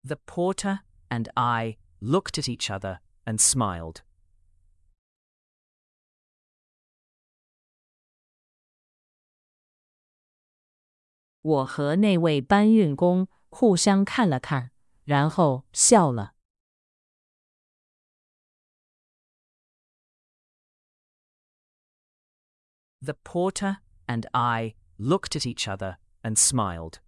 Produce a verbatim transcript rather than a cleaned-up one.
The porter and I looked at each other and smiled. 我和那位搬运工互相看了看，然后笑了。 The porter and I looked at each other and smiled.